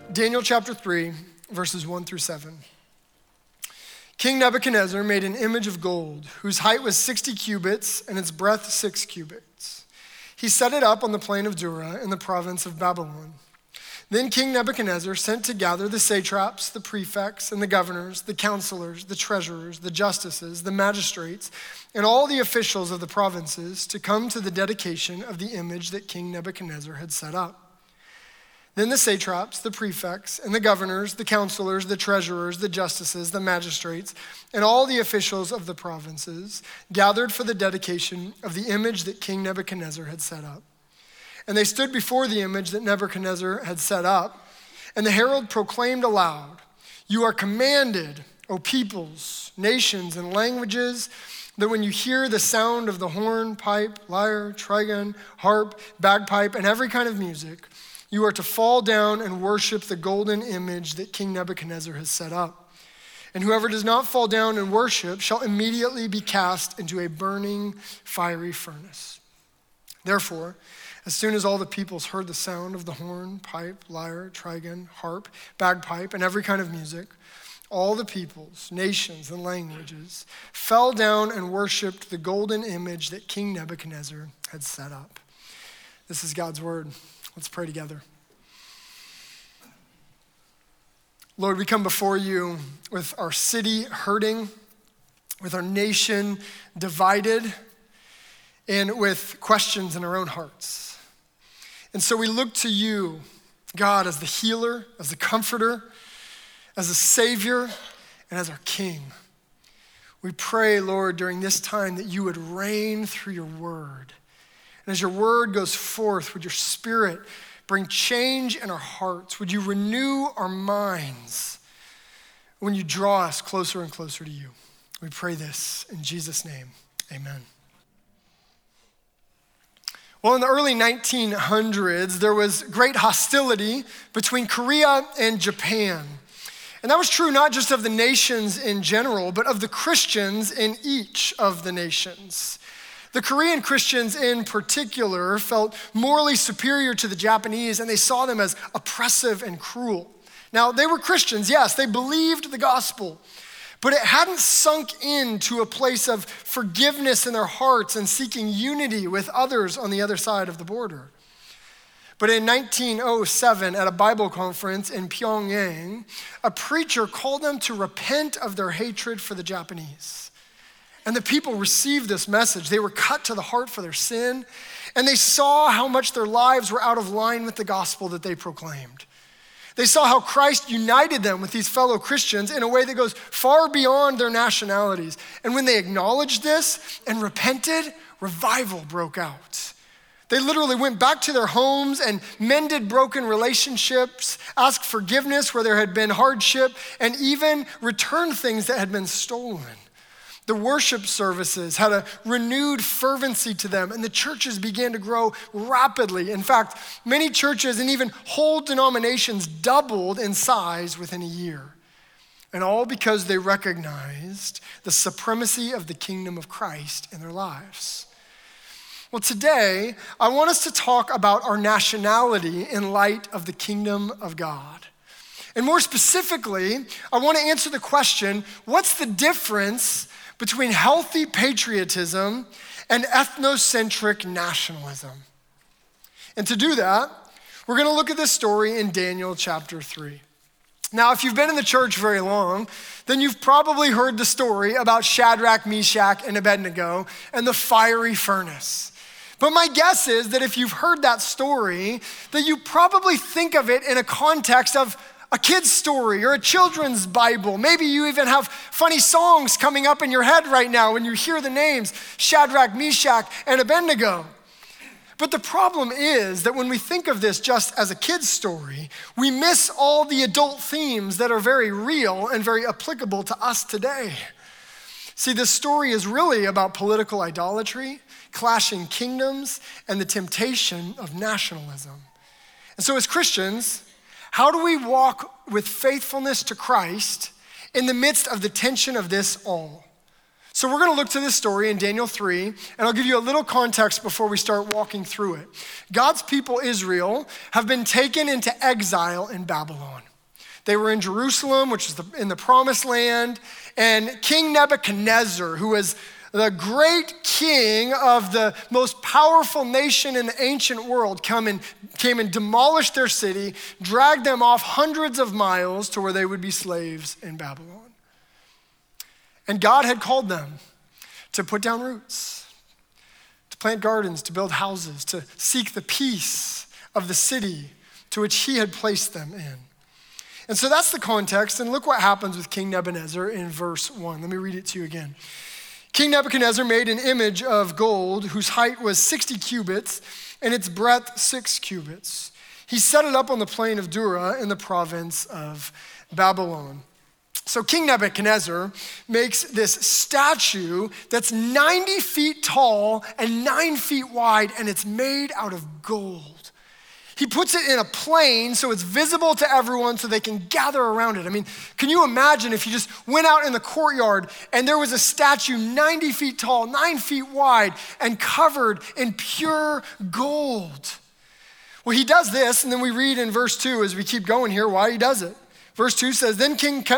Daniel chapter 3, verses 1 through 7. King Nebuchadnezzar made an image of gold, whose height was 60 cubits and its breadth 6 cubits. He set it up on the plain of Dura in the province of Babylon. Then King Nebuchadnezzar sent to gather the satraps, the prefects, and the governors, the counselors, the treasurers, the justices, the magistrates, and all the officials of the provinces to come to the dedication of the image that King Nebuchadnezzar had set up. Then the satraps, the prefects, and the governors, the counselors, the treasurers, the justices, the magistrates, and all the officials of the provinces gathered for the dedication of the image that King Nebuchadnezzar had set up. And they stood before the image that Nebuchadnezzar had set up, and the herald proclaimed aloud, "You are commanded, O peoples, nations, and languages, that when you hear the sound of the horn, pipe, lyre, trigon, harp, bagpipe, and every kind of music, you are to fall down and worship the golden image that King Nebuchadnezzar has set up. And whoever does not fall down and worship shall immediately be cast into a burning, fiery furnace." Therefore, as soon as all the peoples heard the sound of the horn, pipe, lyre, trigon, harp, bagpipe, and every kind of music, all the peoples, nations, and languages fell down and worshiped the golden image that King Nebuchadnezzar had set up. This is God's word. Let's pray together. Lord, we come before you with our city hurting, with our nation divided, and with questions in our own hearts. And so we look to you, God, as the healer, as the comforter, as a savior, and as our king. We pray, Lord, during this time that you would reign through your word. And as your word goes forth, would your spirit bring change in our hearts? Would you renew our minds when you draw us closer and closer to you? We pray this in Jesus' name, amen. Well, in the early 1900s, there was great hostility between Korea and Japan. And that was true not just of the nations in general, but of the Christians in each of the nations. The Korean Christians in particular felt morally superior to the Japanese, and they saw them as oppressive and cruel. Now, they were Christians, yes, they believed the gospel, but it hadn't sunk into a place of forgiveness in their hearts and seeking unity with others on the other side of the border. But in 1907, at a Bible conference in Pyongyang, a preacher called them to repent of their hatred for the Japanese. And the people received this message. They were cut to the heart for their sin, and they saw how much their lives were out of line with the gospel that they proclaimed. They saw how Christ united them with these fellow Christians in a way that goes far beyond their nationalities. And when they acknowledged this and repented, revival broke out. They literally went back to their homes and mended broken relationships, asked forgiveness where there had been hardship, and even returned things that had been stolen. The worship services had a renewed fervency to them, and the churches began to grow rapidly. In fact, many churches and even whole denominations doubled in size within a year. And all because they recognized the supremacy of the kingdom of Christ in their lives. Well, today, I want us to talk about our nationality in light of the kingdom of God. And more specifically, I want to answer the question, what's the difference between healthy patriotism and ethnocentric nationalism? And to do that, we're going to look at this story in Daniel chapter 3. Now, if you've been in the church very long, then you've probably heard the story about Shadrach, Meshach, and Abednego and the fiery furnace. But my guess is that if you've heard that story, that you probably think of it in a context of a kid's story or a children's Bible. Maybe you even have funny songs coming up in your head right now when you hear the names Shadrach, Meshach, and Abednego. But the problem is that when we think of this just as a kid's story, we miss all the adult themes that are very real and very applicable to us today. See, this story is really about political idolatry, clashing kingdoms, and the temptation of nationalism. And so as Christians, how do we walk with faithfulness to Christ in the midst of the tension of this all? So we're going to look to this story in Daniel 3, and I'll give you a little context before we start walking through it. God's people, Israel, have been taken into exile in Babylon. They were in Jerusalem, which is in the promised land, and King Nebuchadnezzar, who was the great king of the most powerful nation in the ancient world, came and demolished their city, dragged them off hundreds of miles to where they would be slaves in Babylon. And God had called them to put down roots, to plant gardens, to build houses, to seek the peace of the city to which he had placed them in. And so that's the context, and look what happens with King Nebuchadnezzar in verse 1. Let me read it to you again. King Nebuchadnezzar made an image of gold whose height was 60 cubits and its breadth 6 cubits. He set it up on the plain of Dura in the province of Babylon. So King Nebuchadnezzar makes this statue that's 90 feet tall and 9 feet wide, and it's made out of gold. He puts it in a plain so it's visible to everyone so they can gather around it. I mean, can you imagine if you just went out in the courtyard and there was a statue 90 feet tall, 9 feet wide, and covered in pure gold? Well, he does this, and then we read in verse 2 as we keep going here why he does it. Verse 2 says, Then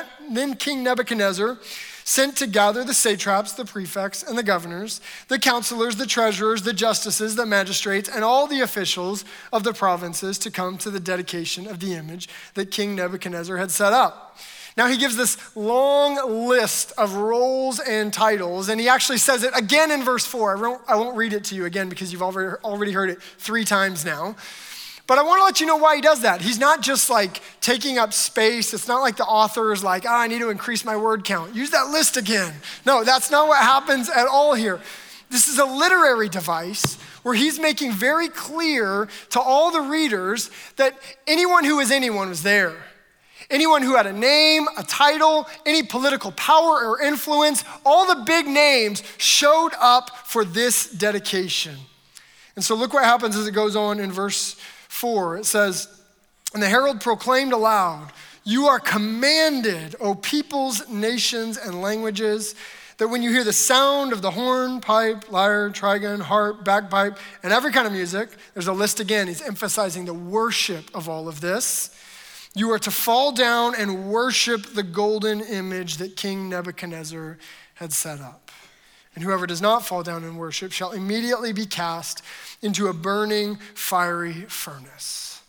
King Nebuchadnezzar sent to gather the satraps, the prefects, and the governors, the counselors, the treasurers, the justices, the magistrates, and all the officials of the provinces to come to the dedication of the image that King Nebuchadnezzar had set up. Now he gives this long list of roles and titles, and he actually says it again in verse 4. I won't read it to you again because you've already heard it 3 times now. But I want to let you know why he does that. He's not just like taking up space. It's not like the author is like, I need to increase my word count. Use that list again. No, that's not what happens at all here. This is a literary device where he's making very clear to all the readers that anyone who is anyone was there. Anyone who had a name, a title, any political power or influence, all the big names showed up for this dedication. And so look what happens as it goes on in verse 4, it says, And the herald proclaimed aloud, You are commanded, O peoples, nations, and languages, that when you hear the sound of the horn, pipe, lyre, trigon, harp, bagpipe, and every kind of music, there's a list again, he's emphasizing the worship of all of this, you are to fall down and worship the golden image that King Nebuchadnezzar had set up. And whoever does not fall down and worship shall immediately be cast into a burning, fiery furnace.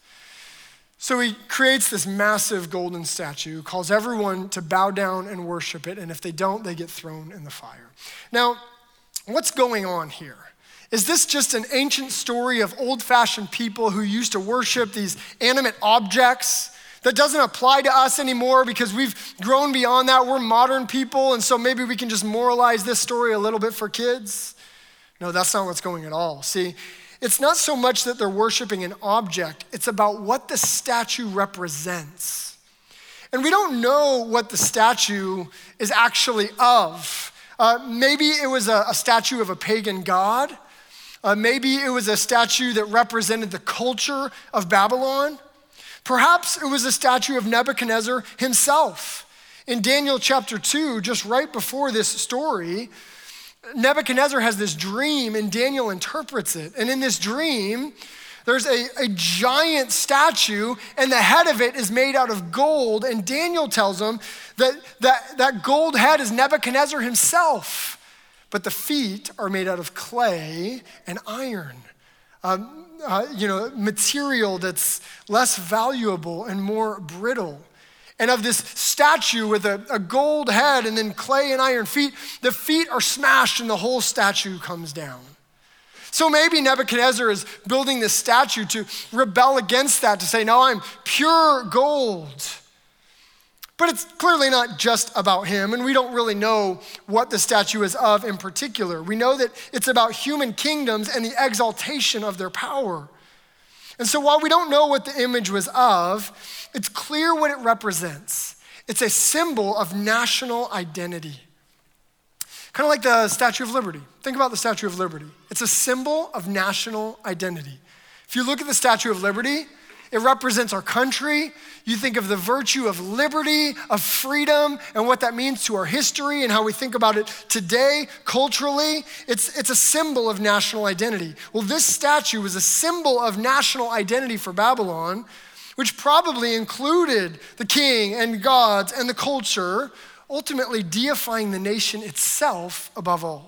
So he creates this massive golden statue, calls everyone to bow down and worship it, and if they don't, they get thrown in the fire. Now, what's going on here? Is this just an ancient story of old-fashioned people who used to worship these animate objects that doesn't apply to us anymore because we've grown beyond that? We're modern people, and so maybe we can just moralize this story a little bit for kids? No, that's not what's going at all. See, it's not so much that they're worshiping an object, it's about what the statue represents. And we don't know what the statue is actually of. Maybe it was a statue of a pagan god. Maybe it was a statue that represented the culture of Babylon. Perhaps it was a statue of Nebuchadnezzar himself. In Daniel chapter 2, just right before this story, Nebuchadnezzar has this dream and Daniel interprets it. And in this dream, there's a giant statue and the head of it is made out of gold. And Daniel tells him that gold head is Nebuchadnezzar himself. But the feet are made out of clay and iron. Material that's less valuable and more brittle. And of this statue with a gold head and then clay and iron feet, the feet are smashed and the whole statue comes down. So maybe Nebuchadnezzar is building this statue to rebel against that, to say, no, I'm pure gold. But it's clearly not just about him, and we don't really know what the statue is of in particular. We know that it's about human kingdoms and the exaltation of their power. And so while we don't know what the image was of, it's clear what it represents. It's a symbol of national identity. Kind of like the Statue of Liberty. Think about the Statue of Liberty. It's a symbol of national identity. If you look at the Statue of Liberty, it represents our country. You think of the virtue of liberty, of freedom, and what that means to our history and how we think about it today, culturally. It's a symbol of national identity. Well, this statue was a symbol of national identity for Babylon, which probably included the king and gods and the culture, ultimately deifying the nation itself above all.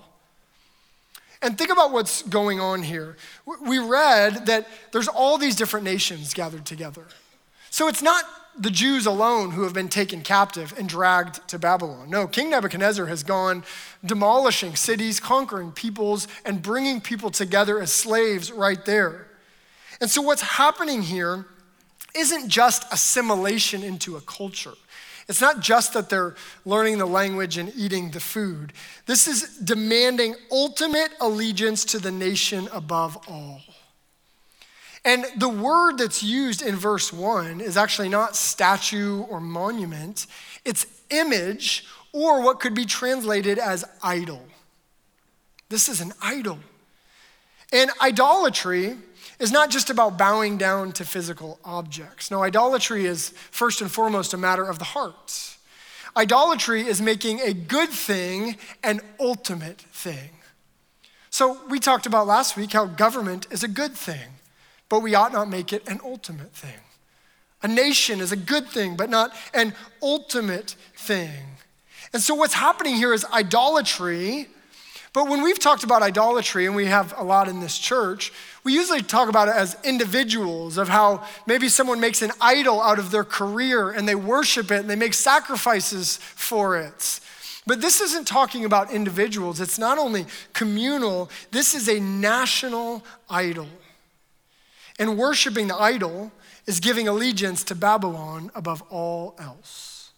And think about what's going on here. We read that there's all these different nations gathered together. So it's not the Jews alone who have been taken captive and dragged to Babylon. No, King Nebuchadnezzar has gone demolishing cities, conquering peoples, and bringing people together as slaves right there. And so what's happening here isn't just assimilation into a culture. It's not just that they're learning the language and eating the food. This is demanding ultimate allegiance to the nation above all. And the word that's used in verse 1 is actually not statue or monument. It's image, or what could be translated as idol. This is an idol. And idolatry is not just about bowing down to physical objects. No, idolatry is first and foremost a matter of the heart. Idolatry is making a good thing an ultimate thing. So we talked about last week how government is a good thing, but we ought not make it an ultimate thing. A nation is a good thing, but not an ultimate thing. And so what's happening here is idolatry. But when we've talked about idolatry, and we have a lot in this church, we usually talk about it as individuals, of how maybe someone makes an idol out of their career and they worship it and they make sacrifices for it. But this isn't talking about individuals. It's not only communal, this is a national idol. And worshiping the idol is giving allegiance to Babylon above all else.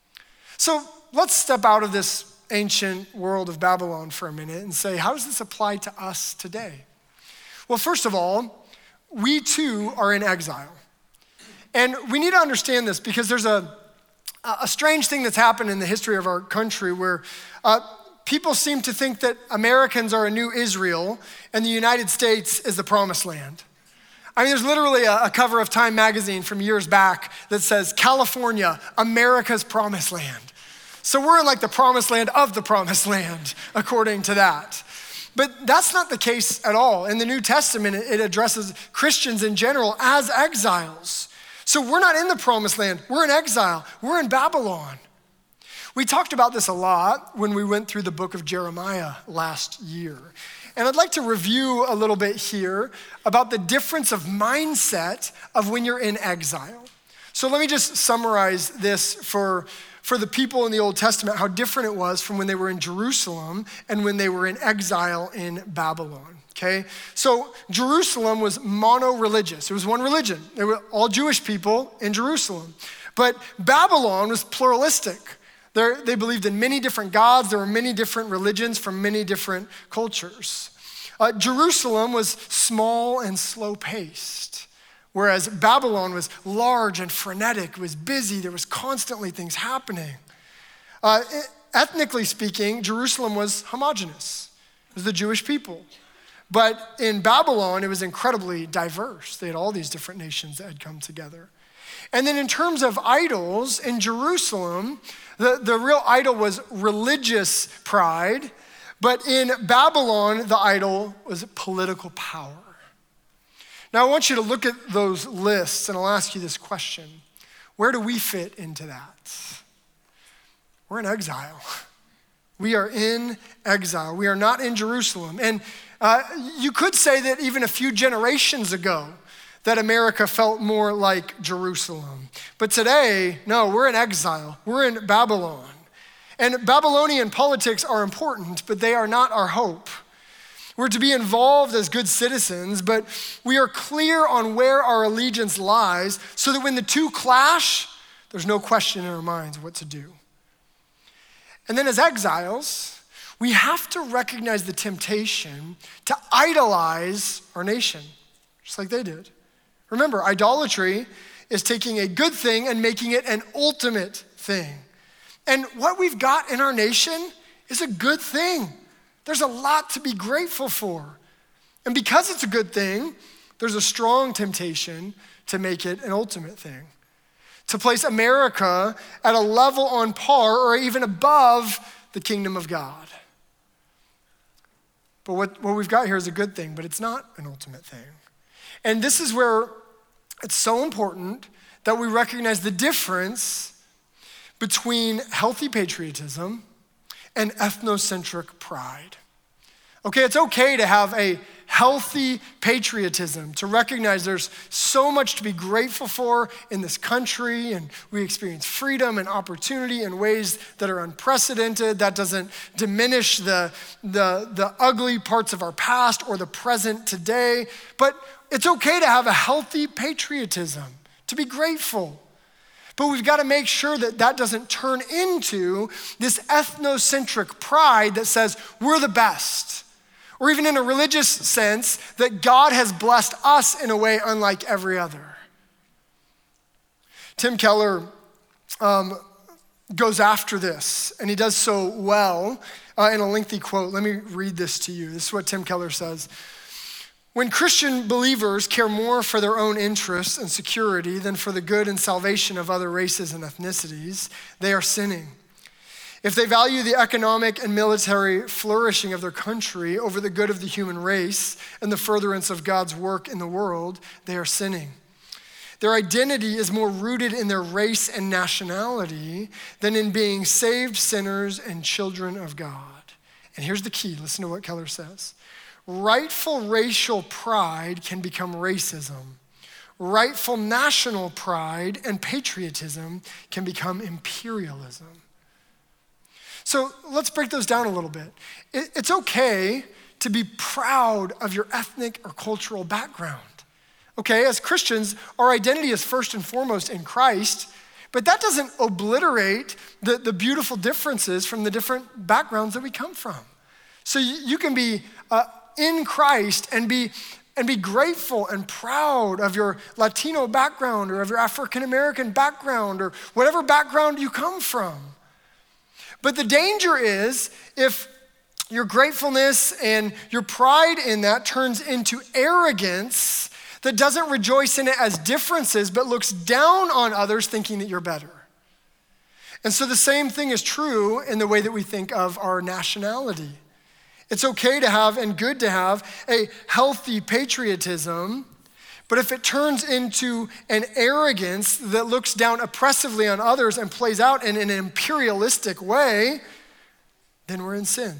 So let's step out of this ancient world of Babylon for a minute and say, how does this apply to us today? Well, first of all, we too are in exile. And we need to understand this because there's a strange thing that's happened in the history of our country where people seem to think that Americans are a new Israel and the United States is the promised land. I mean, there's literally a cover of Time magazine from years back that says, California, America's promised land. So we're in like the promised land of the promised land, according to that. But that's not the case at all. In the New Testament, it addresses Christians in general as exiles. So we're not in the promised land, we're in exile, we're in Babylon. We talked about this a lot when we went through the book of Jeremiah last year. And I'd like to review a little bit here about the difference of mindset of when you're in exile. So let me just summarize this for the people in the Old Testament, how different it was from when they were in Jerusalem and when they were in exile in Babylon, okay? So Jerusalem was mono-religious. It was one religion. They were all Jewish people in Jerusalem. But Babylon was pluralistic. They believed in many different gods. There were many different religions from many different cultures. Jerusalem was small and slow-paced, whereas Babylon was large and frenetic. It was busy. There was constantly things happening. Ethnically speaking, Jerusalem was homogenous. It was the Jewish people. But in Babylon, it was incredibly diverse. They had all these different nations that had come together. And then in terms of idols, in Jerusalem, the real idol was religious pride, but in Babylon, the idol was political power. Now I want you to look at those lists and I'll ask you this question. Where do we fit into that? We're in exile. We are in exile. We are not in Jerusalem. And you could say that even a few generations ago, that America felt more like Jerusalem. But today, no, we're in exile. We're in Babylon. And Babylonian politics are important, but they are not our hope. We're to be involved as good citizens, but we are clear on where our allegiance lies so that when the two clash, there's no question in our minds what to do. And then as exiles, we have to recognize the temptation to idolize our nation, just like they did. Remember, idolatry is taking a good thing and making it an ultimate thing. And what we've got in our nation is a good thing. There's a lot to be grateful for. And because it's a good thing, there's a strong temptation to make it an ultimate thing, to place America at a level on par or even above the kingdom of God. But what we've got here is a good thing, but it's not an ultimate thing. And this is where it's so important that we recognize the difference between healthy patriotism and ethnocentric pride. Okay, it's okay to have a healthy patriotism, to recognize there's so much to be grateful for in this country, and we experience freedom and opportunity in ways that are unprecedented. That doesn't diminish the ugly parts of our past or the present today, but it's okay to have a healthy patriotism, to be grateful. But we've got to make sure that that doesn't turn into this ethnocentric pride that says we're the best, or even in a religious sense that God has blessed us in a way unlike every other. Tim Keller goes after this, and he does so well in a lengthy quote. Let me read this to you. This is what Tim Keller says. When Christian believers care more for their own interests and security than for the good and salvation of other races and ethnicities, they are sinning. If they value the economic and military flourishing of their country over the good of the human race and the furtherance of God's work in the world, they are sinning. Their identity is more rooted in their race and nationality than in being saved sinners and children of God. And here's the key. Listen to what Keller says. Rightful racial pride can become racism. Rightful national pride and patriotism can become imperialism. So let's break those down a little bit. It's okay to be proud of your ethnic or cultural background. Okay, as Christians, our identity is first and foremost in Christ, but that doesn't obliterate the beautiful differences from the different backgrounds that we come from. So you can be in Christ and be grateful and proud of your Latino background or of your African American background or whatever background you come from. But the danger is if your gratefulness and your pride in that turns into arrogance that doesn't rejoice in it as differences but looks down on others thinking that you're better. And so the same thing is true in the way that we think of our nationality. It's okay to have and good to have a healthy patriotism, but if it turns into an arrogance that looks down oppressively on others and plays out in an imperialistic way, then we're in sin.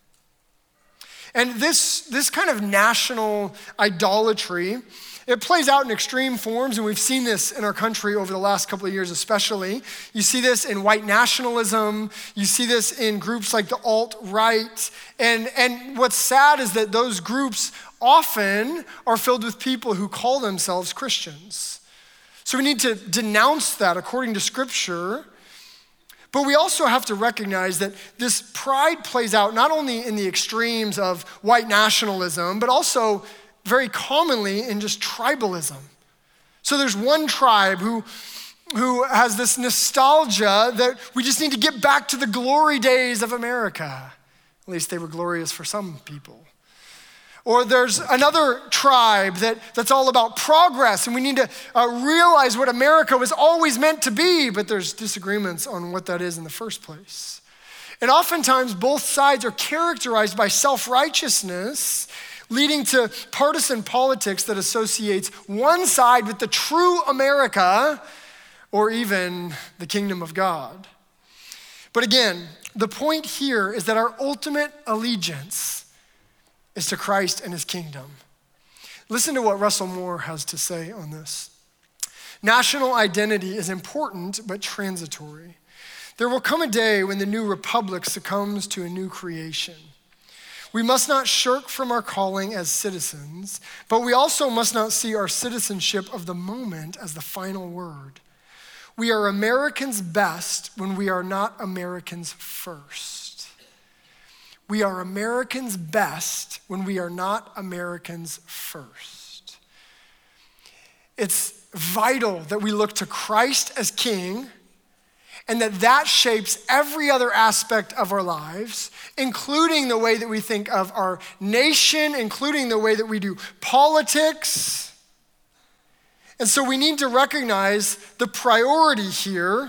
And this kind of national idolatry, it plays out in extreme forms, and we've seen this in our country over the last couple of years especially. You see this in white nationalism. You see this in groups like the alt-right. And what's sad is that those groups often are filled with people who call themselves Christians. So we need to denounce that according to Scripture. But we also have to recognize that this pride plays out not only in the extremes of white nationalism, but also very commonly in just tribalism. So there's one tribe who has this nostalgia that we just need to get back to the glory days of America. At least they were glorious for some people. Or there's another tribe that's all about progress, and we need to realize what America was always meant to be, but there's disagreements on what that is in the first place. And oftentimes both sides are characterized by self-righteousness, leading to partisan politics that associates one side with the true America or even the kingdom of God. But again, the point here is that our ultimate allegiance is to Christ and his kingdom. Listen to what Russell Moore has to say on this. National identity is important but transitory. There will come a day when the new republic succumbs to a new creation. We must not shirk from our calling as citizens, but we also must not see our citizenship of the moment as the final word. We are Americans best when we are not Americans first. We are Americans best when we are not Americans first. It's vital that we look to Christ as King, and that shapes every other aspect of our lives, including the way that we think of our nation, including the way that we do politics. And so we need to recognize the priority here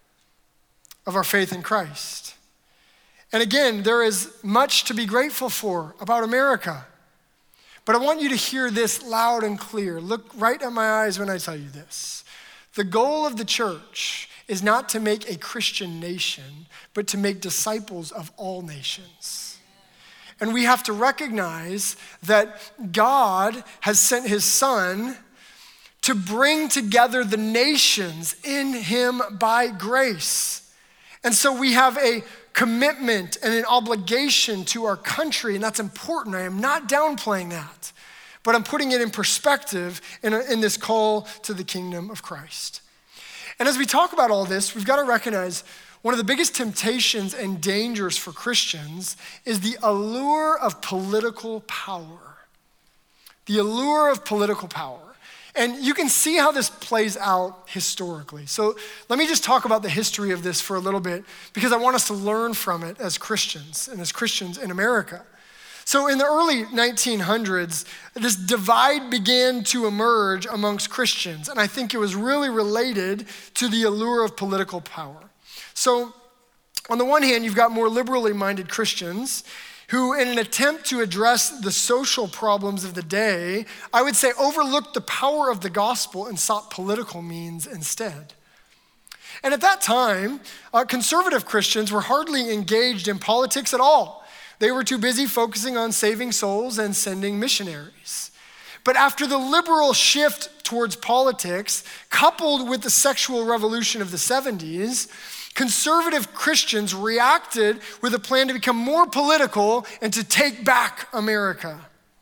of our faith in Christ. And again, there is much to be grateful for about America. But I want you to hear this loud and clear. Look right at my eyes when I tell you this. The goal of the church is not to make a Christian nation, but to make disciples of all nations. And we have to recognize that God has sent his Son to bring together the nations in him by grace. And so we have a commitment and an obligation to our country, and that's important. I am not downplaying that, but I'm putting it in perspective in this call to the kingdom of Christ. And as we talk about all this, we've got to recognize one of the biggest temptations and dangers for Christians is the allure of political power. The allure of political power. And you can see how this plays out historically. So let me just talk about the history of this for a little bit, because I want us to learn from it as Christians and as Christians in America. So in the early 1900s, this divide began to emerge amongst Christians, and I think it was really related to the allure of political power. So on the one hand, you've got more liberally minded Christians who, in an attempt to address the social problems of the day, I would say overlooked the power of the gospel and sought political means instead. And at that time, conservative Christians were hardly engaged in politics at all. They were too busy focusing on saving souls and sending missionaries. But after the liberal shift towards politics, coupled with the sexual revolution of the 70s, conservative Christians reacted with a plan to become more political and to take back America.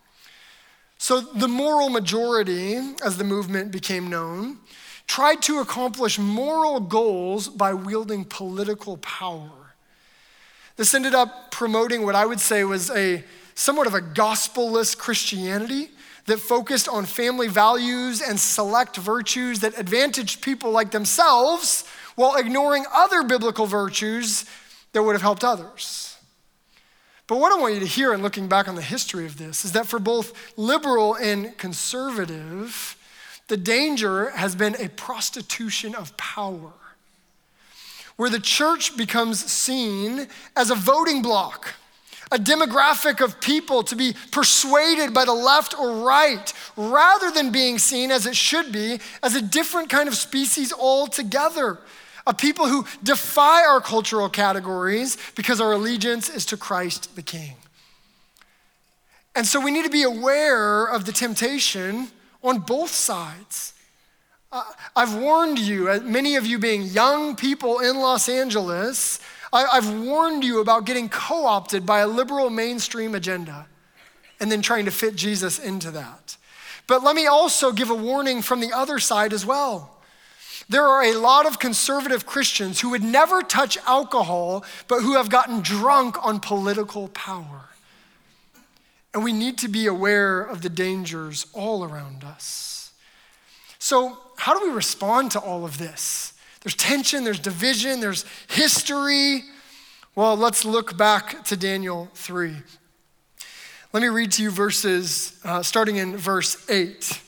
So the moral majority, as the movement became known, tried to accomplish moral goals by wielding political power. This ended up promoting what I would say was somewhat of a gospel-less Christianity that focused on family values and select virtues that advantaged people like themselves while ignoring other biblical virtues that would have helped others. But what I want you to hear in looking back on the history of this is that for both liberal and conservative, the danger has been a prostitution of power, where the church becomes seen as a voting bloc, a demographic of people to be persuaded by the left or right, rather than being seen, as it should be, as a different kind of species altogether, a people who defy our cultural categories because our allegiance is to Christ the King. And so we need to be aware of the temptation on both sides. I've warned you, many of you being young people in Los Angeles, I've warned you about getting co-opted by a liberal mainstream agenda and then trying to fit Jesus into that. But let me also give a warning from the other side as well. There are a lot of conservative Christians who would never touch alcohol, but who have gotten drunk on political power. And we need to be aware of the dangers all around us. So how do we respond to all of this? There's tension, there's division, there's history. Well, let's look back to Daniel 3. Let me read to you verses, starting in verse 8.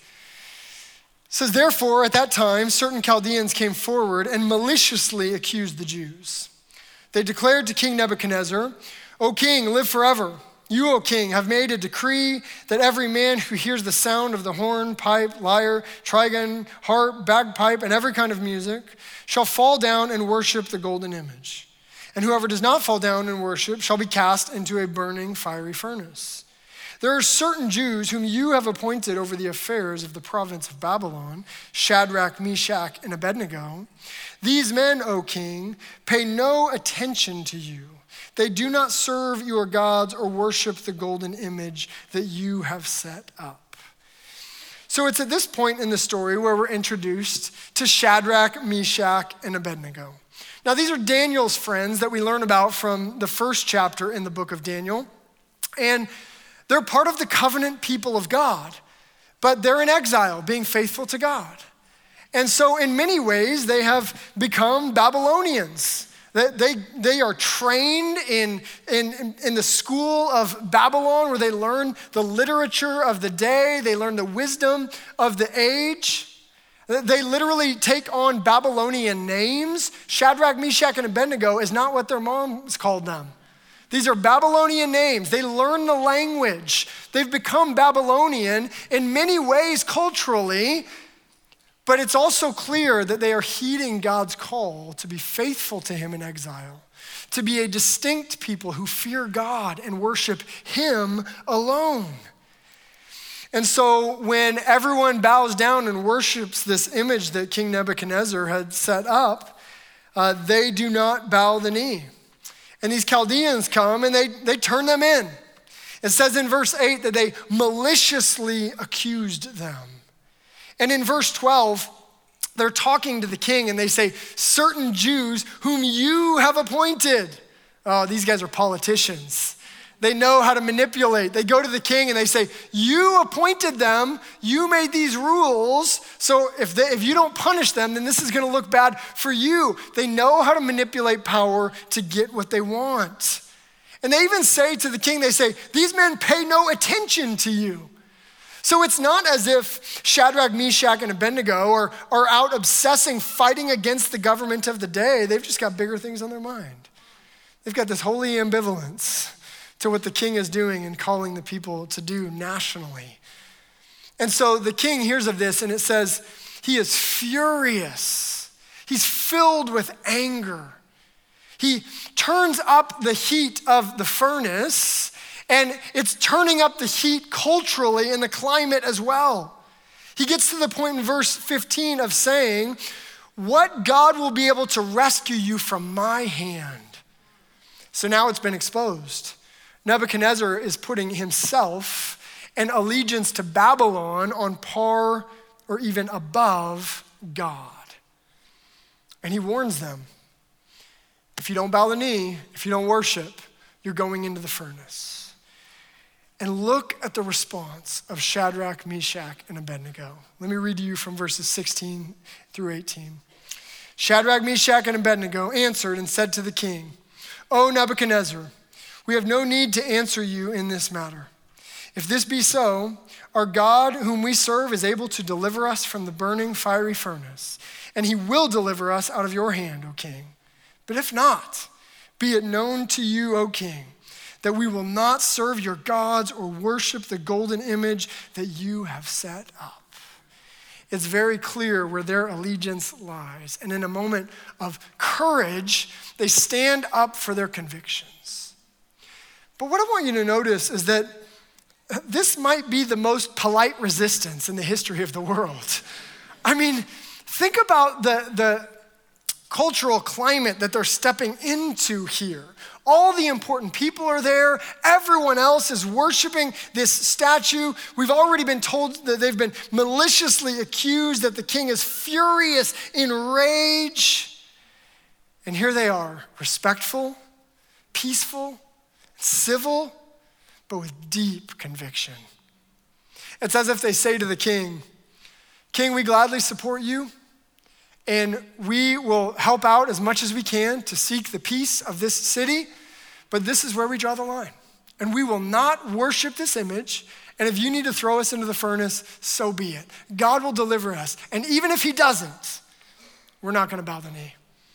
It says, therefore, at that time, certain Chaldeans came forward and maliciously accused the Jews. They declared to King Nebuchadnezzar, O king, live forever. You, O king, have made a decree that every man who hears the sound of the horn, pipe, lyre, trigon, harp, bagpipe, and every kind of music shall fall down and worship the golden image. And whoever does not fall down and worship shall be cast into a burning fiery furnace. There are certain Jews whom you have appointed over the affairs of the province of Babylon, Shadrach, Meshach, and Abednego. These men, O king, pay no attention to you. They do not serve your gods or worship the golden image that you have set up. So it's at this point in the story where we're introduced to Shadrach, Meshach, and Abednego. Now, these are Daniel's friends that we learn about from the first chapter in the book of Daniel. And they're part of the covenant people of God, but they're in exile, being faithful to God. And so in many ways, they have become Babylonians. They are trained in the school of Babylon, where they learn the literature of the day, they learn the wisdom of the age. They literally take on Babylonian names. Shadrach, Meshach, and Abednego is not what their moms called them. These are Babylonian names. They learn the language. They've become Babylonian in many ways culturally, but it's also clear that they are heeding God's call to be faithful to him in exile, to be a distinct people who fear God and worship him alone. And so when everyone bows down and worships this image that King Nebuchadnezzar had set up, they do not bow the knee. And these Chaldeans come and they turn them in. It says in verse 8 that they maliciously accused them. And in verse 12, they're talking to the king and they say, certain Jews whom you have appointed. Oh, these guys are politicians. They know how to manipulate. They go to the king and they say, you appointed them, you made these rules, so if you don't punish them, then this is gonna look bad for you. They know how to manipulate power to get what they want. And they even say to the king, they say, these men pay no attention to you. So it's not as if Shadrach, Meshach, and Abednego are out obsessing, fighting against the government of the day. They've just got bigger things on their mind. They've got this holy ambivalence to what the king is doing and calling the people to do nationally. And so the king hears of this and it says, he is furious. He's filled with anger. He turns up the heat of the furnace and it's turning up the heat culturally in the climate as well. He gets to the point in verse 15 of saying, what God will be able to rescue you from my hand? So now it's been exposed. Nebuchadnezzar is putting himself and allegiance to Babylon on par or even above God. And he warns them, if you don't bow the knee, if you don't worship, you're going into the furnace. And look at the response of Shadrach, Meshach, and Abednego. Let me read to you from verses 16 through 18. Shadrach, Meshach, and Abednego answered and said to the king, O Nebuchadnezzar, we have no need to answer you in this matter. If this be so, our God whom we serve is able to deliver us from the burning fiery furnace, and he will deliver us out of your hand, O king. But if not, be it known to you, O king, that we will not serve your gods or worship the golden image that you have set up. It's very clear where their allegiance lies. And in a moment of courage, they stand up for their convictions. But what I want you to notice is that this might be the most polite resistance in the history of the world. I mean, think about the cultural climate that they're stepping into here. All the important people are there. Everyone else is worshiping this statue. We've already been told that they've been maliciously accused, that the king is furious in rage. And here they are, respectful, peaceful, civil, but with deep conviction. It's as if they say to the king, King, we gladly support you, and we will help out as much as we can to seek the peace of this city, but this is where we draw the line. And we will not worship this image, and if you need to throw us into the furnace, so be it. God will deliver us, and even if he doesn't, we're not gonna bow the knee.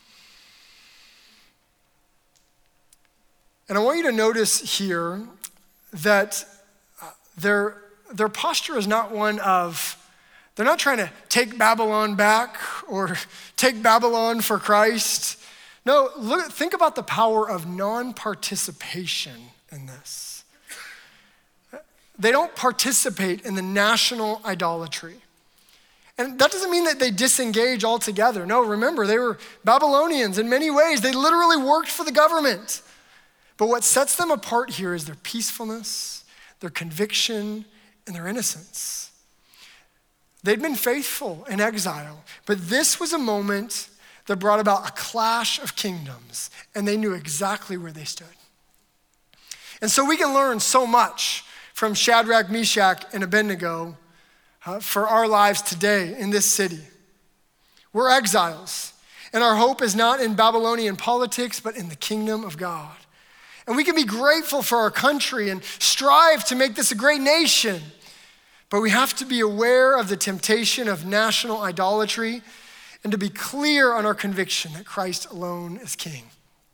And I want you to notice here that their posture is not one of, they're not trying to take Babylon back or take Babylon for Christ. No, think about the power of non-participation in this. They don't participate in the national idolatry. And that doesn't mean that they disengage altogether. No, remember, they were Babylonians in many ways. They literally worked for the government. But what sets them apart here is their peacefulness, their conviction, and their innocence. They'd been faithful in exile, but this was a moment that brought about a clash of kingdoms, and they knew exactly where they stood. And so we can learn so much from Shadrach, Meshach, and Abednego for our lives today in this city. We're exiles, and our hope is not in Babylonian politics, but in the kingdom of God. And we can be grateful for our country and strive to make this a great nation. But we have to be aware of the temptation of national idolatry and to be clear on our conviction that Christ alone is king.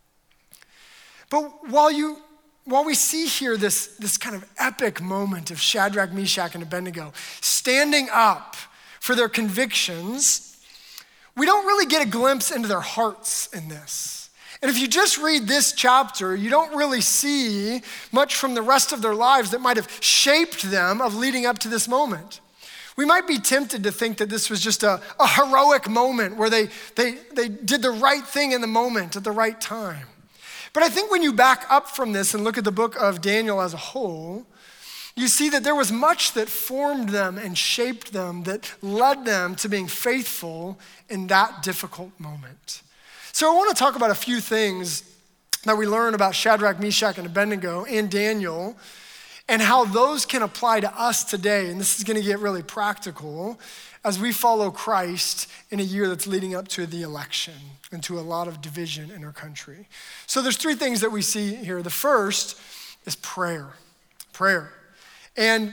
But while we see here this kind of epic moment of Shadrach, Meshach, and Abednego standing up for their convictions, we don't really get a glimpse into their hearts in this. And if you just read this chapter, you don't really see much from the rest of their lives that might have shaped them of leading up to this moment. We might be tempted to think that this was just a heroic moment where they did the right thing in the moment at the right time. But I think when you back up from this and look at the book of Daniel as a whole, you see that there was much that formed them and shaped them that led them to being faithful in that difficult moment. So I want to talk about a few things that we learn about Shadrach, Meshach, and Abednego and Daniel and how those can apply to us today. And this is going to get really practical as we follow Christ in a year that's leading up to the election and to a lot of division in our country. So there's three things that we see here. The first is prayer. Prayer. And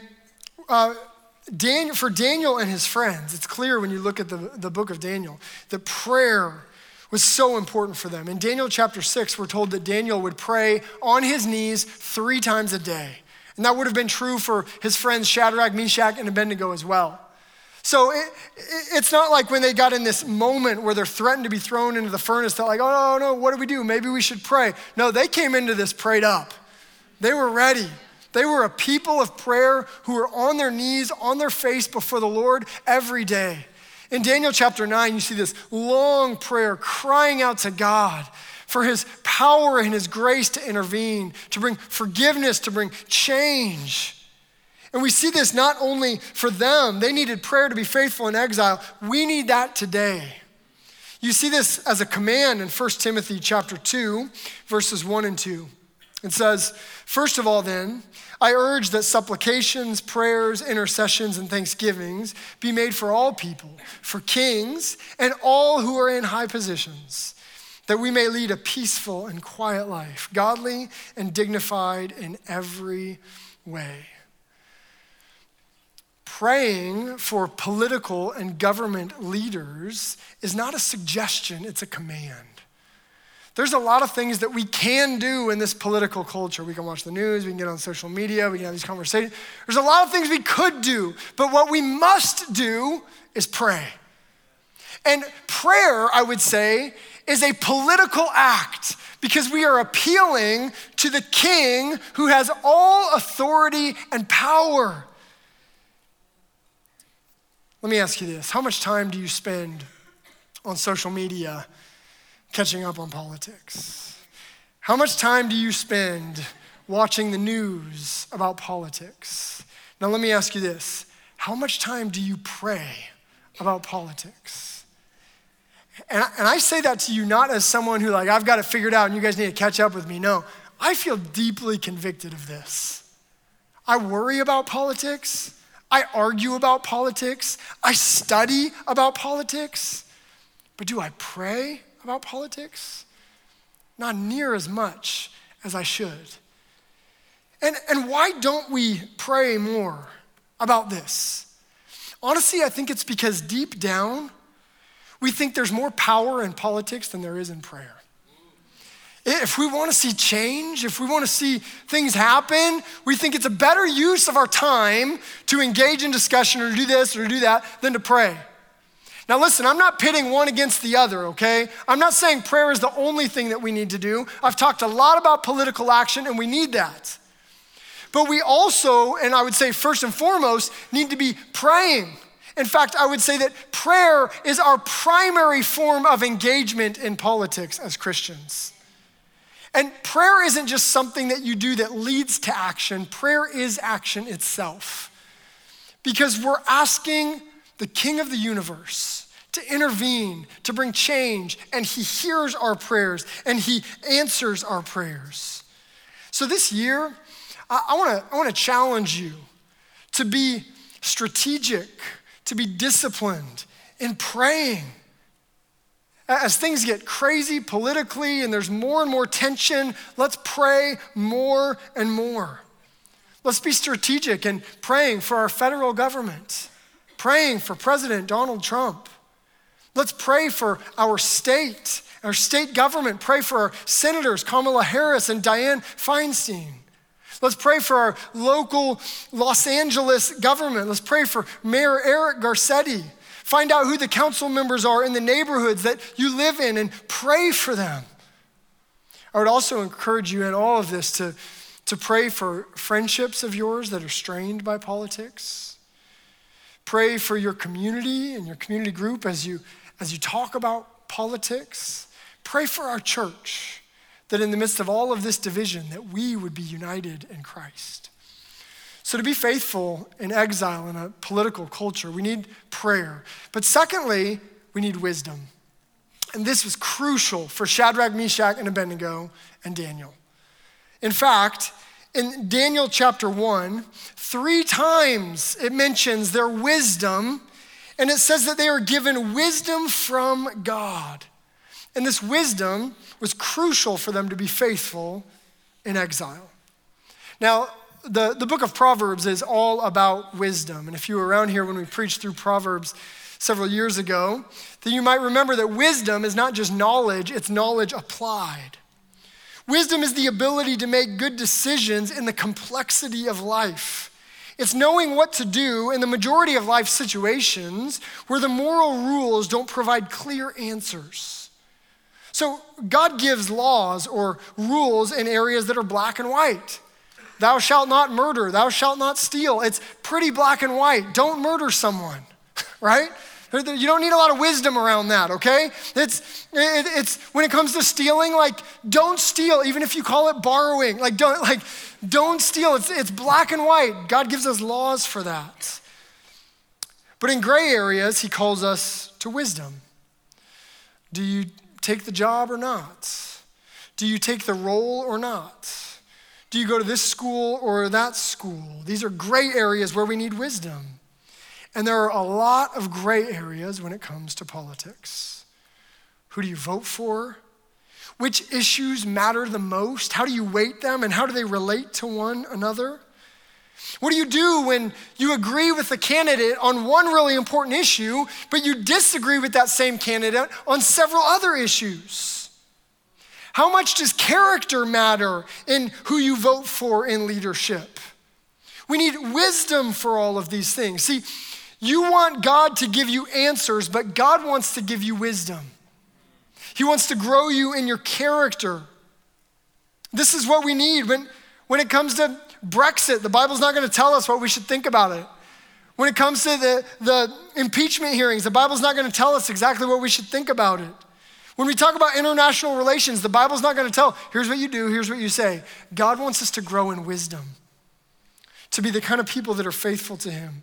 for Daniel and his friends, it's clear when you look at the book of Daniel that prayer was so important for them. In Daniel chapter 6, we're told that Daniel would pray on his knees 3 times a day. And that would have been true for his friends Shadrach, Meshach, and Abednego as well. So it's not like when they got in this moment where they're threatened to be thrown into the furnace, they're like, oh no, what do we do? Maybe we should pray. No, they came into this prayed up. They were ready. They were a people of prayer who were on their knees, on their face before the Lord every day. In Daniel chapter 9, you see this long prayer crying out to God for his power and his grace to intervene, to bring forgiveness, to bring change. And we see this not only for them, they needed prayer to be faithful in exile. We need that today. You see this as a command in 1 Timothy chapter 2, verses 1 and 2. It says, first of all then, I urge that supplications, prayers, intercessions, and thanksgivings be made for all people, for kings, and all who are in high positions, that we may lead a peaceful and quiet life, godly and dignified in every way. Praying for political and government leaders is not a suggestion, it's a command. There's a lot of things that we can do in this political culture. We can watch the news, we can get on social media, we can have these conversations. There's a lot of things we could do, but what we must do is pray. And prayer, I would say, is a political act because we are appealing to the king who has all authority and power. Let me ask you this. How much time do you spend on social media catching up on politics? How much time do you spend watching the news about politics? Now let me ask you this. How much time do you pray about politics? And I say that to you not as someone who I've got it figured out and you guys need to catch up with me. No, I feel deeply convicted of this. I worry about politics. I argue about politics. I study about politics. But do I pray about politics? Not near as much as I should. And why don't we pray more about this? Honestly, I think it's because deep down, we think there's more power in politics than there is in prayer. If we want to see change, if we want to see things happen, we think it's a better use of our time to engage in discussion or do this or do that than to pray. Now listen, I'm not pitting one against the other, okay? I'm not saying prayer is the only thing that we need to do. I've talked a lot about political action and we need that. But we also, and I would say first and foremost, need to be praying. In fact, I would say that prayer is our primary form of engagement in politics as Christians. And prayer isn't just something that you do that leads to action. Prayer is action itself. Because we're asking the King of the universe to intervene, to bring change, and he hears our prayers and he answers our prayers. So this year, I want to challenge you to be strategic, to be disciplined in praying. As things get crazy politically and there's more and more tension, let's pray more and more. Let's be strategic in praying for our federal government, praying for President Donald Trump. Let's pray for our state government. Pray for our senators, Kamala Harris and Dianne Feinstein. Let's pray for our local Los Angeles government. Let's pray for Mayor Eric Garcetti. Find out who the council members are in the neighborhoods that you live in and pray for them. I would also encourage you in all of this to pray for friendships of yours that are strained by politics. Pray for your community and your community group as you talk about politics. Pray for our church, that in the midst of all of this division, that we would be united in Christ. So to be faithful in exile in a political culture, we need prayer. But secondly, we need wisdom. And this was crucial for Shadrach, Meshach, and Abednego and Daniel. In fact, in Daniel chapter 1, 3 times it mentions their wisdom, and it says that they are given wisdom from God. And this wisdom was crucial for them to be faithful in exile. Now, the book of Proverbs is all about wisdom. And if you were around here when we preached through Proverbs several years ago, then you might remember that wisdom is not just knowledge, it's knowledge applied. Wisdom is the ability to make good decisions in the complexity of life. It's knowing what to do in the majority of life situations where the moral rules don't provide clear answers. So God gives laws or rules in areas that are black and white. Thou shalt not murder, thou shalt not steal. It's pretty black and white. Don't murder someone, right? You don't need a lot of wisdom around that, okay? It's when it comes to stealing, like, don't steal, even if you call it borrowing. Don't steal. It's black and white. God gives us laws for that. But in gray areas, he calls us to wisdom. Do you take the job or not? Do you take the role or not? Do you go to this school or that school? These are gray areas where we need wisdom. And there are a lot of gray areas when it comes to politics. Who do you vote for? Which issues matter the most? How do you weight them and how do they relate to one another? What do you do when you agree with the candidate on one really important issue, but you disagree with that same candidate on several other issues? How much does character matter in who you vote for in leadership? We need wisdom for all of these things. See, you want God to give you answers, but God wants to give you wisdom. He wants to grow you in your character. This is what we need. When it comes to Brexit, the Bible's not going to tell us what we should think about it. When it comes to the impeachment hearings, the Bible's not going to tell us exactly what we should think about it. When we talk about international relations, the Bible's not going to tell, here's what you do, here's what you say. God wants us to grow in wisdom, to be the kind of people that are faithful to him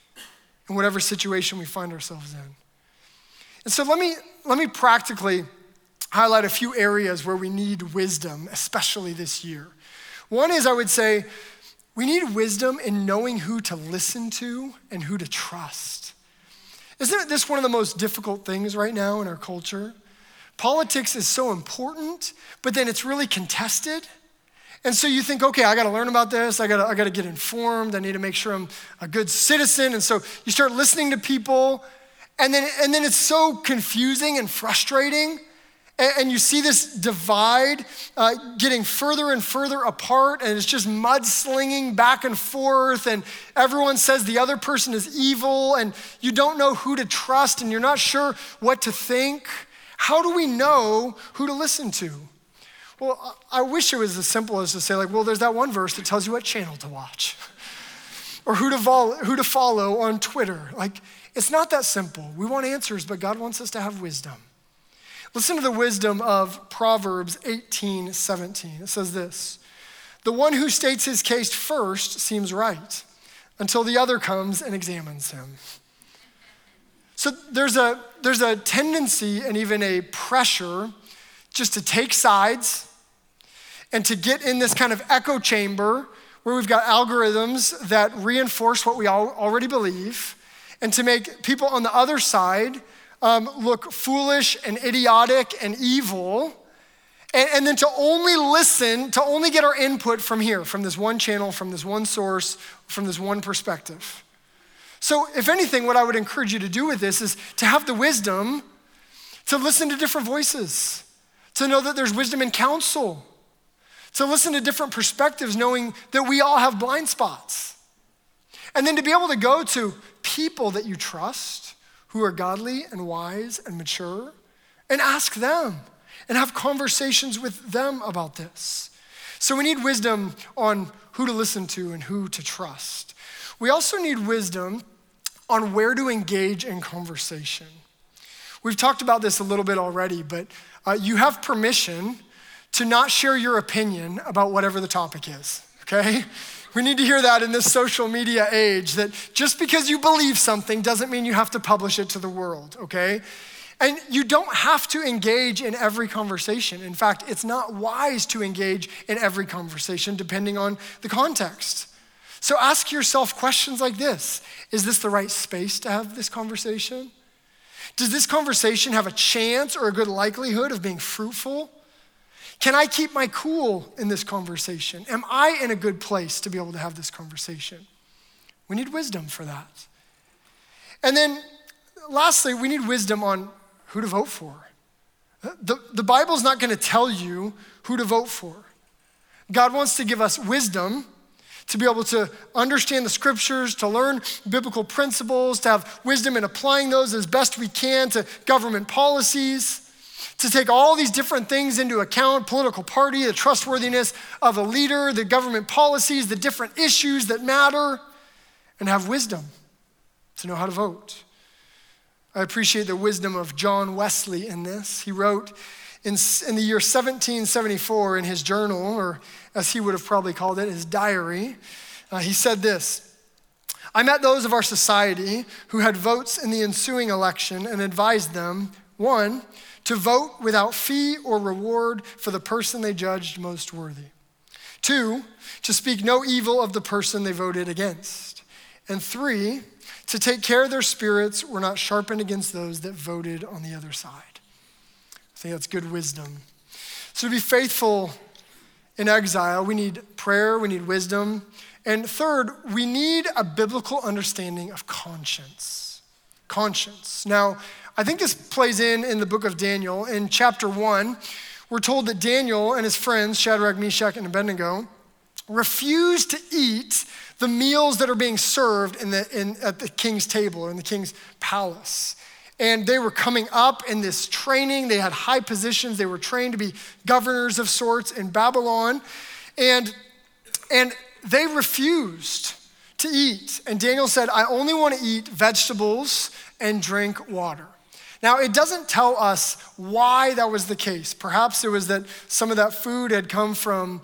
in whatever situation we find ourselves in. And so let me practically highlight a few areas where we need wisdom, especially this year. One is, I would say, we need wisdom in knowing who to listen to and who to trust. Isn't this one of the most difficult things right now in our culture? Politics is so important, but then it's really contested. And so you think, okay, I gotta learn about this, I gotta get informed, I need to make sure I'm a good citizen. And so you start listening to people, and then it's so confusing and frustrating. And you see this divide getting further and further apart, and it's just mudslinging back and forth, and everyone says the other person is evil, and you don't know who to trust, and you're not sure what to think. How do we know who to listen to? Well, I wish it was as simple as to say, like, well, there's that one verse that tells you what channel to watch or who to follow on Twitter. Like, it's not that simple. We want answers, but God wants us to have wisdom. Listen to the wisdom of Proverbs 18:17. It says this: the one who states his case first seems right until the other comes and examines him. So there's a tendency and even a pressure just to take sides and to get in this kind of echo chamber where we've got algorithms that reinforce what we already believe, and to make people on the other side look foolish and idiotic and evil. And then to only listen, to only get our input from here, from this one channel, from this one source, from this one perspective. So if anything, what I would encourage you to do with this is to have the wisdom to listen to different voices, to know that there's wisdom in counsel, to listen to different perspectives, knowing that we all have blind spots. And then to be able to go to people that you trust, who are godly and wise and mature, and ask them and have conversations with them about this. So we need wisdom on who to listen to and who to trust. We also need wisdom on where to engage in conversation. We've talked about this a little bit already, but you have permission to not share your opinion about whatever the topic is, okay? We need to hear that in this social media age, that just because you believe something doesn't mean you have to publish it to the world, okay? And you don't have to engage in every conversation. In fact, it's not wise to engage in every conversation depending on the context. So ask yourself questions like this. Is this the right space to have this conversation? Does this conversation have a chance or a good likelihood of being fruitful? Can I keep my cool in this conversation? Am I in a good place to be able to have this conversation? We need wisdom for that. And then lastly, we need wisdom on who to vote for. The Bible's not going to tell you who to vote for. God wants to give us wisdom to be able to understand the scriptures, to learn biblical principles, to have wisdom in applying those as best we can to government policies, to take all these different things into account, political party, the trustworthiness of a leader, the government policies, the different issues that matter, and have wisdom to know how to vote. I appreciate the wisdom of John Wesley in this. He wrote in the year 1774 in his journal, or as he would have probably called it, his diary, he said this: I met those of our society who had votes in the ensuing election and advised them, 1, to vote without fee or reward for the person they judged most worthy. 2, to speak no evil of the person they voted against. And 3, to take care their spirits were not sharpened against those that voted on the other side. I think that's good wisdom. So to be faithful in exile, we need prayer, we need wisdom. And third, we need a biblical understanding of conscience. Conscience. Now, I think this plays in the book of Daniel. In chapter 1, we're told that Daniel and his friends, Shadrach, Meshach, and Abednego, refused to eat the meals that are being served at the king's table or in the king's palace. And they were coming up in this training. They had high positions. They were trained to be governors of sorts in Babylon. And they refused to eat. And Daniel said, I only want to eat vegetables and drink water. Now, it doesn't tell us why that was the case. Perhaps it was that some of that food had come from,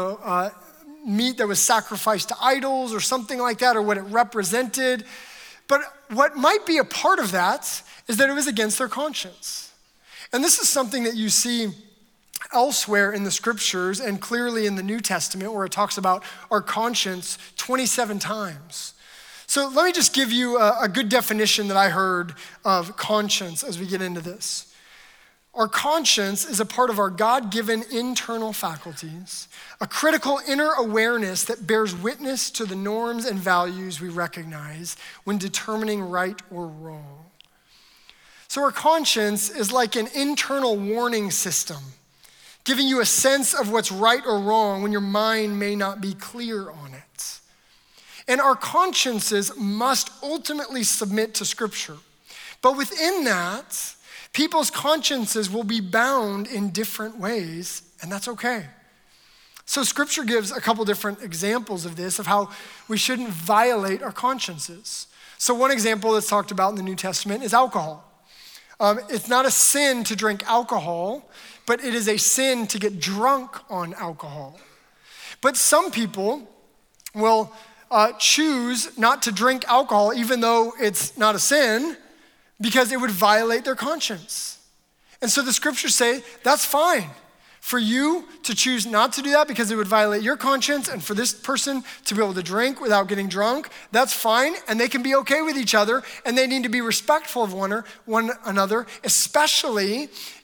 meat that was sacrificed to idols or something like that, or what it represented. But what might be a part of that is that it was against their conscience. And this is something that you see elsewhere in the scriptures and clearly in the New Testament, where it talks about our conscience 27 times. So let me just give you a good definition that I heard of conscience as we get into this. Our conscience is a part of our God-given internal faculties, a critical inner awareness that bears witness to the norms and values we recognize when determining right or wrong. So our conscience is like an internal warning system, giving you a sense of what's right or wrong when your mind may not be clear on it. And our consciences must ultimately submit to Scripture. But within that, people's consciences will be bound in different ways, and that's okay. So Scripture gives a couple different examples of this, of how we shouldn't violate our consciences. So one example that's talked about in the New Testament is alcohol. It's not a sin to drink alcohol, but it is a sin to get drunk on alcohol. But some people will choose not to drink alcohol, even though it's not a sin, because it would violate their conscience. And so the scriptures say that's fine for you to choose not to do that because it would violate your conscience, and for this person to be able to drink without getting drunk, that's fine, and they can be okay with each other, and they need to be respectful of one another, especially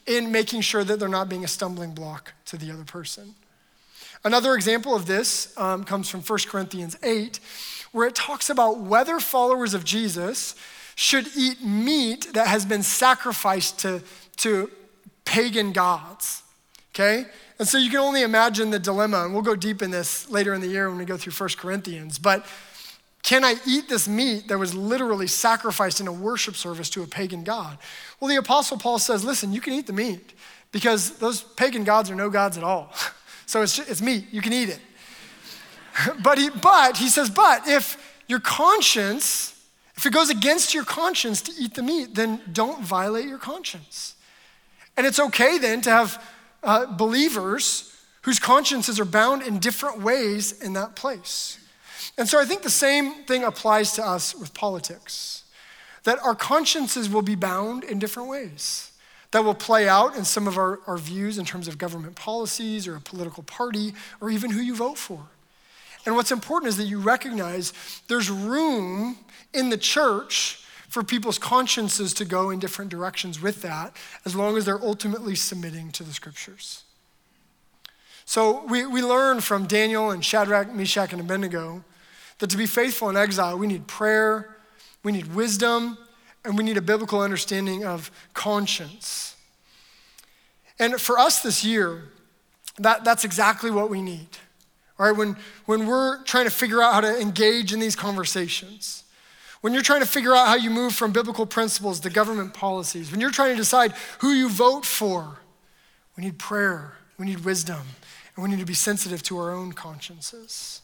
in making sure that they're not being a stumbling block to the other person. Another example of this comes from 1 Corinthians 8, where it talks about whether followers of Jesus should eat meat that has been sacrificed to pagan gods, okay? And so you can only imagine the dilemma, and we'll go deep in this later in the year when we go through 1 Corinthians, but can I eat this meat that was literally sacrificed in a worship service to a pagan god? Well, the Apostle Paul says, listen, you can eat the meat because those pagan gods are no gods at all. So it's meat, you can eat it. But he says, if your conscience, if it goes against your conscience to eat the meat, then don't violate your conscience. And it's okay then to have believers whose consciences are bound in different ways in that place. And so I think the same thing applies to us with politics, that our consciences will be bound in different ways. That will play out in some of our views in terms of government policies or a political party or even who you vote for. And what's important is that you recognize there's room in the church for people's consciences to go in different directions with that, as long as they're ultimately submitting to the scriptures. So we learn from Daniel and Shadrach, Meshach, and Abednego that to be faithful in exile, we need prayer, we need wisdom, and we need a biblical understanding of conscience. And for us this year, that's exactly what we need. All right, when we're trying to figure out how to engage in these conversations, when you're trying to figure out how you move from biblical principles to government policies, when you're trying to decide who you vote for, we need prayer, we need wisdom, and we need to be sensitive to our own consciences.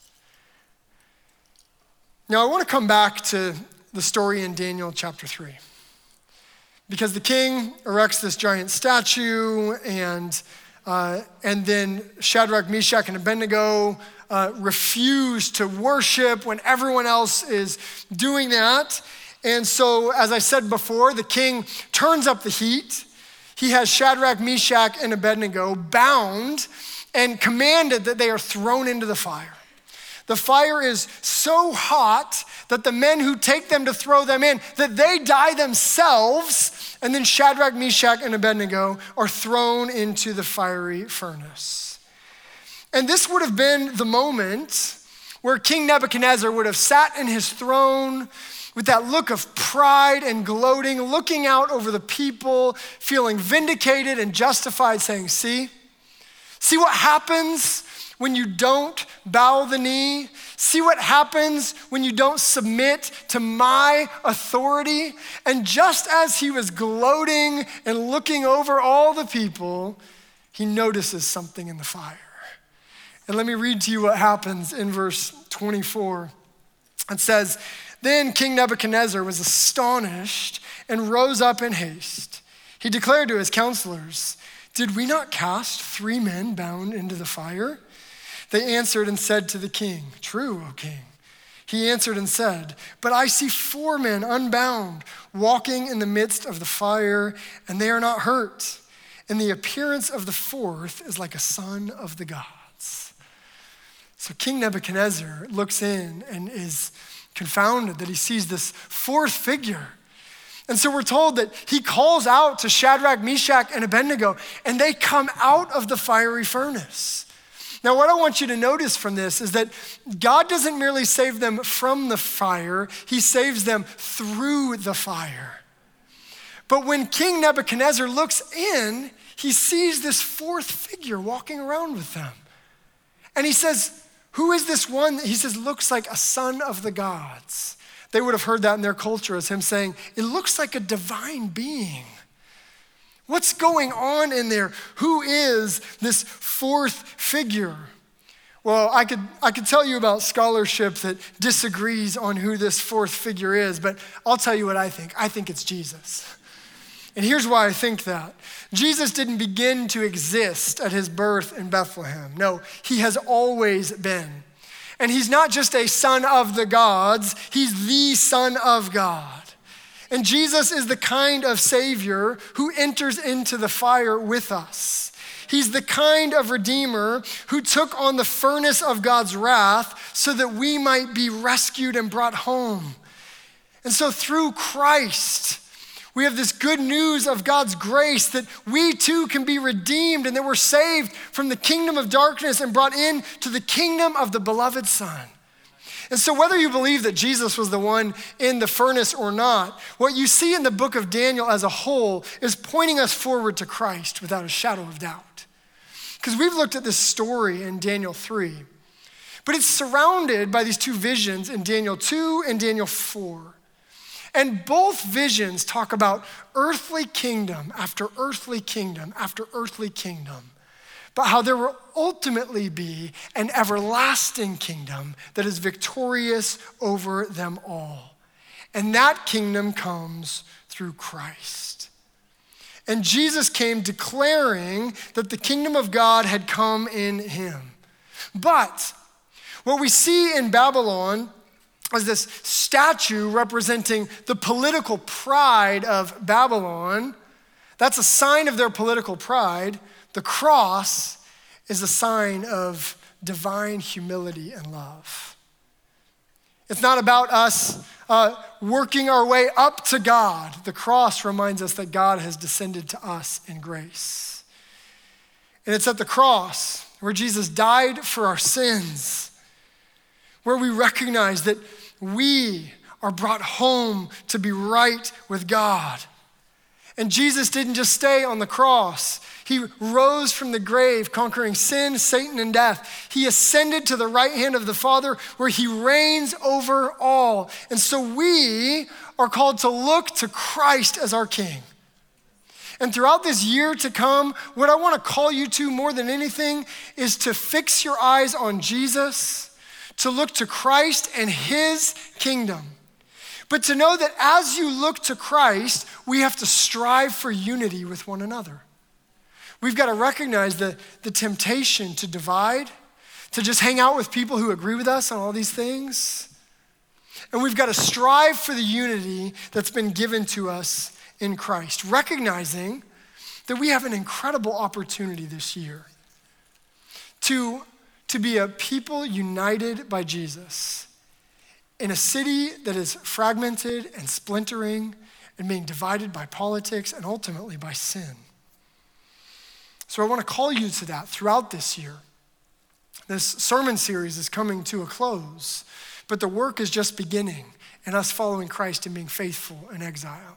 Now, I want to come back to the story in Daniel chapter 3, because the king erects this giant statue, and then Shadrach, Meshach, and Abednego refuse to worship when everyone else is doing that. And so, as I said before, the king turns up the heat. He has Shadrach, Meshach, and Abednego bound and commanded that they are thrown into the fire. The fire is so hot that the men who take them to throw them in, that they die themselves, and then Shadrach, Meshach, and Abednego are thrown into the fiery furnace. And this would have been the moment where King Nebuchadnezzar would have sat in his throne with that look of pride and gloating, looking out over the people, feeling vindicated and justified, saying, see what happens when you don't bow the knee? See what happens when you don't submit to my authority? And just as he was gloating and looking over all the people, he notices something in the fire. And let me read to you what happens in verse 24. It says, then King Nebuchadnezzar was astonished and rose up in haste. He declared to his counselors, did we not cast 3 men bound into the fire? They answered and said to the king, true, O king. He answered and said, but I see 4 men unbound walking in the midst of the fire, and they are not hurt. And the appearance of the 4th is like a son of the gods. So King Nebuchadnezzar looks in and is confounded that he sees this 4th figure. And so we're told that he calls out to Shadrach, Meshach, and Abednego, and they come out of the fiery furnace. Now, what I want you to notice from this is that God doesn't merely save them from the fire, he saves them through the fire. But when King Nebuchadnezzar looks in, he sees this 4th figure walking around with them. And he says, who is this one? He says, looks like a son of the gods. They would have heard that in their culture as him saying, it looks like a divine being. What's going on in there? Who is this 4th figure? Well, I could tell you about scholarship that disagrees on who this 4th figure is, but I'll tell you what I think. I think it's Jesus. And here's why I think that. Jesus didn't begin to exist at his birth in Bethlehem. No, he has always been. And he's not just a son of the gods, he's the Son of God. And Jesus is the kind of Savior who enters into the fire with us. He's the kind of Redeemer who took on the furnace of God's wrath so that we might be rescued and brought home. And so through Christ, We have this good news of God's grace that we too can be redeemed and that we're saved from the kingdom of darkness and brought into the kingdom of the beloved Son. And so whether you believe that Jesus was the one in the furnace or not, what you see in the book of Daniel as a whole is pointing us forward to Christ without a shadow of doubt. Because we've looked at this story in Daniel 3, but it's surrounded by these two visions in Daniel 2 and Daniel 4. And both visions talk about earthly kingdom after earthly kingdom after earthly kingdom, but how there will ultimately be an everlasting kingdom that is victorious over them all. And that kingdom comes through Christ. And Jesus came declaring that the kingdom of God had come in him. But what we see in Babylon is this statue representing the political pride of Babylon. That's a sign of their political pride. The cross is a sign of divine humility and love. It's not about us working our way up to God. The cross reminds us that God has descended to us in grace. And it's at the cross where Jesus died for our sins, where we recognize that we are brought home to be right with God. And Jesus didn't just stay on the cross. He rose from the grave, conquering sin, Satan, and death. He ascended to the right hand of the Father, where he reigns over all. And so we are called to look to Christ as our King. And throughout this year to come, what I want to call you to more than anything is to fix your eyes on Jesus, to look to Christ and his kingdom. But to know that as you look to Christ, we have to strive for unity with one another. We've got to recognize the temptation to divide, to just hang out with people who agree with us on all these things. And we've got to strive for the unity that's been given to us in Christ, recognizing that we have an incredible opportunity this year to be a people united by Jesus in a city that is fragmented and splintering and being divided by politics and ultimately by sin. So I want to call you to that throughout this year. This sermon series is coming to a close, but the work is just beginning in us following Christ and being faithful in exile.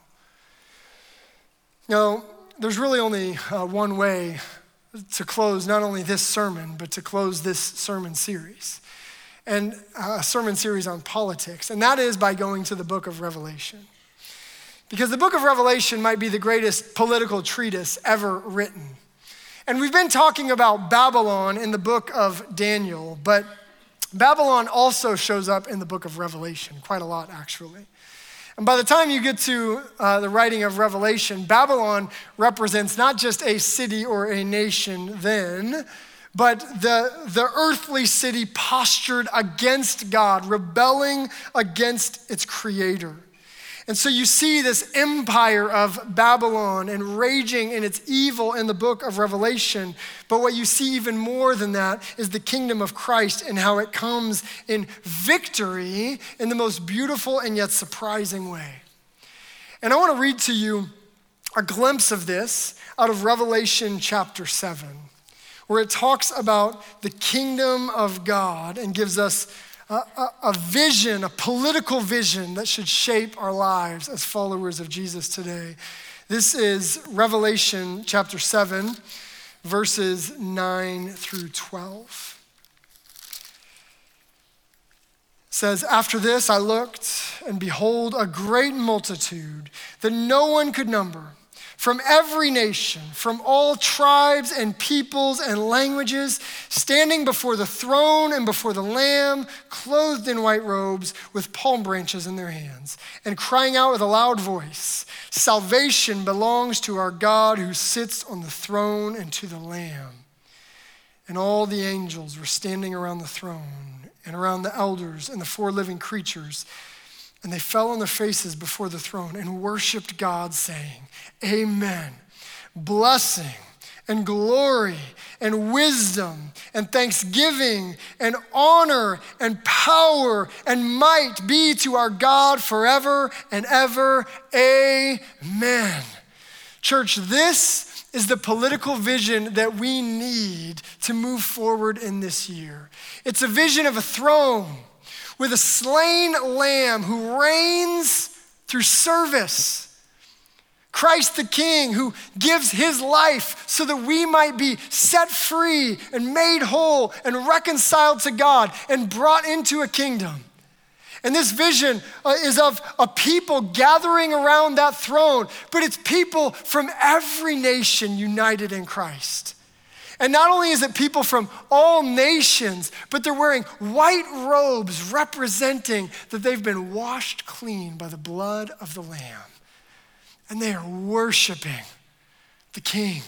Now, there's really only one way to close not only this sermon, but to close this sermon series, and a sermon series on politics, and that is by going to the book of Revelation. Because the book of Revelation might be the greatest political treatise ever written. And we've been talking about Babylon in the book of Daniel, but Babylon also shows up in the book of Revelation, quite a lot actually. And by the time you get to the writing of Revelation, Babylon represents not just a city or a nation then, but the earthly city postured against God, rebelling against its creator. And so you see this empire of Babylon and raging in its evil in the book of Revelation. But what you see even more than that is the kingdom of Christ and how it comes in victory in the most beautiful and yet surprising way. And I want to read to you a glimpse of this out of Revelation chapter 7, where it talks about the kingdom of God and gives us a vision, a political vision that should shape our lives as followers of Jesus today. This is Revelation chapter 7, verses 9 through 12. It says, "After this I looked, and behold, a great multitude that no one could number, from every nation, from all tribes and peoples and languages, standing before the throne and before the Lamb, clothed in white robes with palm branches in their hands, and crying out with a loud voice, 'Salvation belongs to our God who sits on the throne and to the Lamb.' And all the angels were standing around the throne and around the elders and the four living creatures, and they fell on their faces before the throne and worshiped God, saying, 'Amen. Blessing and glory and wisdom and thanksgiving and honor and power and might be to our God forever and ever. Amen. Church, this is the political vision that we need to move forward in this year. It's a vision of a throne with a slain lamb who reigns through service. Christ the King who gives his life so that we might be set free and made whole and reconciled to God and brought into a kingdom. And this vision is of a people gathering around that throne, but it's people from every nation united in Christ. And not only is it people from all nations, but they're wearing white robes representing that they've been washed clean by the blood of the Lamb. And they are worshiping the King,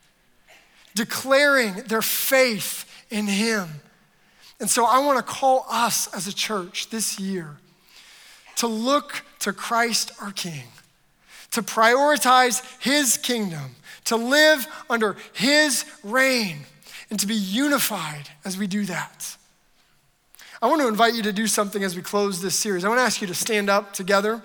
declaring their faith in him. And so I want to call us as a church this year to look to Christ our King, to prioritize his kingdom, to live under his reign, and to be unified as we do that. I want to invite you to do something as we close this series. I want to ask you to stand up together.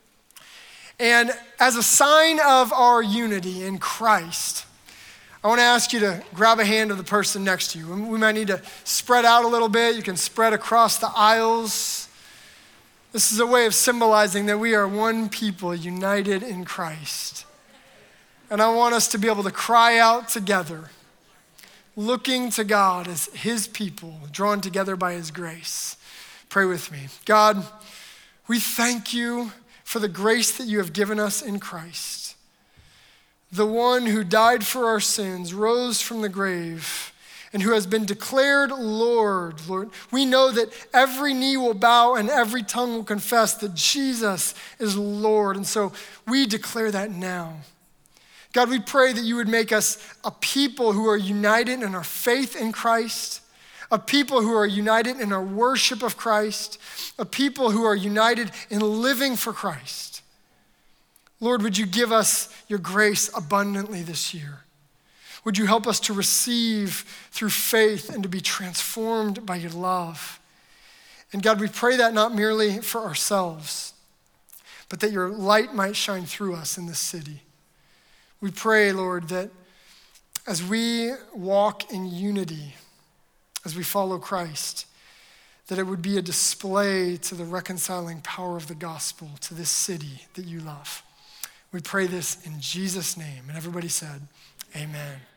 And as a sign of our unity in Christ, I want to ask you to grab a hand of the person next to you. We might need to spread out a little bit. You can spread across the aisles. This is a way of symbolizing that we are one people united in Christ. And I want us to be able to cry out together, looking to God as his people, drawn together by his grace. Pray with me. God, we thank you for the grace that you have given us in Christ. The one who died for our sins, rose from the grave, and who has been declared Lord. Lord, we know that every knee will bow and every tongue will confess that Jesus is Lord. And so we declare that now. God, we pray that you would make us a people who are united in our faith in Christ, a people who are united in our worship of Christ, a people who are united in living for Christ. Lord, would you give us your grace abundantly this year? Would you help us to receive through faith and to be transformed by your love? And God, we pray that not merely for ourselves, but that your light might shine through us in this city. We pray, Lord, that as we walk in unity, as we follow Christ, that it would be a display to the reconciling power of the gospel to this city that you love. We pray this in Jesus' name. And everybody said, amen.